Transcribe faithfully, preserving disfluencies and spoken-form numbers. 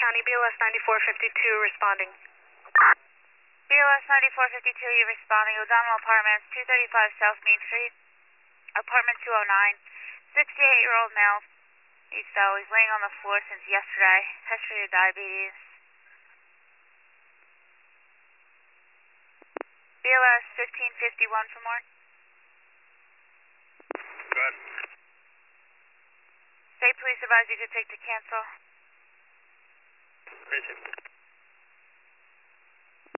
County, B L S ninety-four fifty-two responding. B L S ninety-four fifty-two, you're responding. O'Donnell Apartments, two thirty-five South Main Street, apartment two oh nine. sixty-eight-year-old male. He's, uh, he's laying on the floor since yesterday. History of diabetes. B L S fifteen fifty-one for more. Good. State police advise you could take to cancel. Appreciate it.